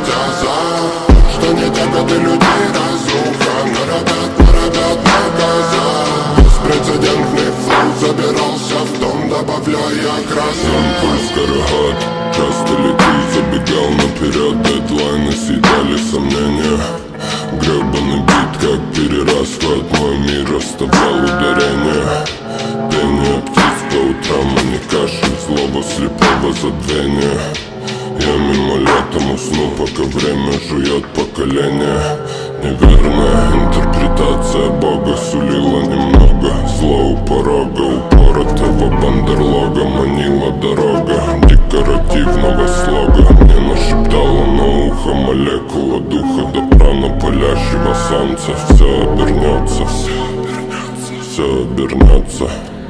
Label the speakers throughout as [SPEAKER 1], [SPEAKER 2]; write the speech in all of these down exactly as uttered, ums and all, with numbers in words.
[SPEAKER 1] за что не терпят и людей разруха. Норовят, норовят наказать. Беспрецедентный флоу забирался в дом, добавляя красок.
[SPEAKER 2] Пульс коротат, часто летит, забегал наперед. Дедлайны съедали сомнения. Гребаный бит, как перерасход, мой мир оставлял ударение. Пение птиц по утрам, а не кашель, злоба слепого забвения. Я мимолетом усну, пока время жует поколение. Неверная интерпретация Бога сулила немного зла у порога. Упоротого бандерлога манила дорога декоративного слога. Мне нашептала на ухо молекула духа до прана палящего солнца. Все обернется, все обернется.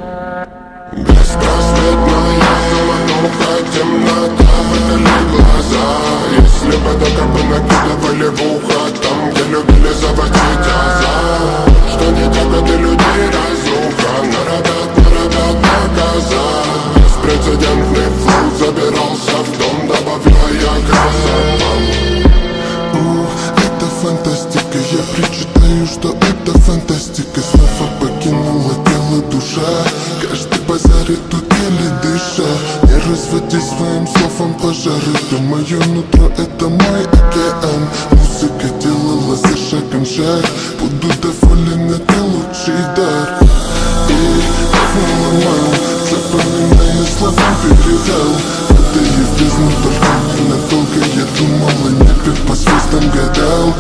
[SPEAKER 1] Беспросветная замануха, темнота, выколи глаза. Если бы только бы накидывали в ухо там, где любили заводить аза. Что не терпят и людей разруха. Норовят, норовят наказать. Беспрецедентный флоу забирался в дом, добавляя красок. Это фантастика, я причитаю, что это фантастика. Снова покинула тело душа. Каждый базарит тут еле дыша. Не разводи своим словом пожары. Ты мое нутро, это мой океан. Музыка делала за шагом шаг. Буду доволен, это лучший дар. И наломал, запоминая слова передал. Падаю в бездну только ненадолго. Я думал о небе, по звездам гадал.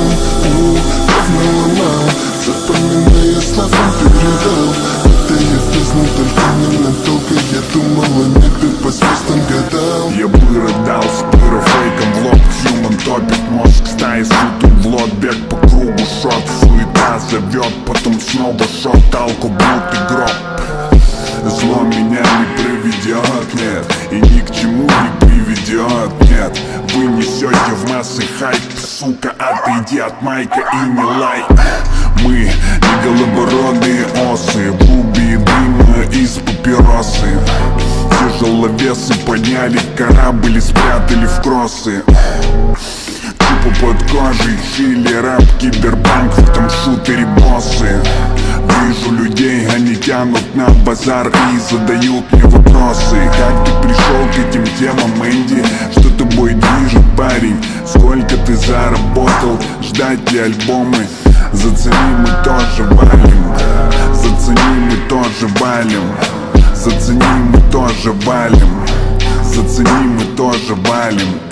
[SPEAKER 1] Наломал, запоминая слова передал. Падаю в бездну только ненадолго. Я думал о небе, по звездам гадал.
[SPEAKER 3] Я бы рыдал с пыра фейком в лоб. Human топит мозг стаи, сутом в лоб. Бег по кругу, шот, суета зовет. Потом снова шот, алкоблуд и гроб. Зло меня не проведет, нет. И ни к чему не приведет, нет. Вы несете в массы хайп, сука, отойди от майка и не лай. Мы не голубородые осы, клубы дыма из папиросы. Тяжеловесы подняли корабль и спрятали в кроссы. Тупо под кожей, чили, рэп, киберпанк, в этом шутере боссы. Вижу людей, они тянут на базар и задают мне вопросы. Как ты пришел к этим темам, Энди? Что тобой движет, парень? Сколько ты заработал? Ждать ли альбомы? Зацени, мы тоже валим. Зацени, мы тоже валим. Зацени, мы тоже валим. Зацени, мы тоже валим.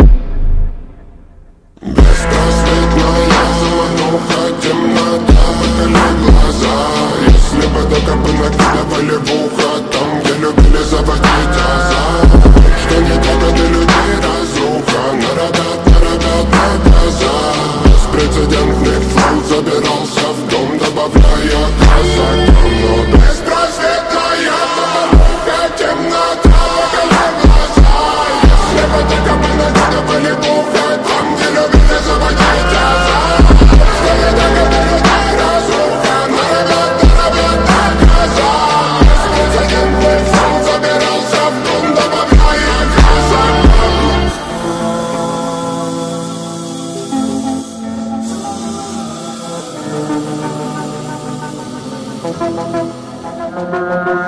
[SPEAKER 1] Беспросветная замануха, темнота, выколи глаза. Если бы только бы накидывали в ухо там, где любили заводить аза. Что не терпят и людей разруха. Норовят, норовят наказать. Беспрецедентный флоу забирался в дом, добавляя красок. Но беспросветная замануха, темнота, выколи глаза. Если бы только бы накидывали в ухо там, где любили заводить аза. Что не терпят и людей разруха. Норовят, норовят наказать. Беспрецедентный флоу забирался в дом, добавляя красок.
[SPEAKER 4] Thank you.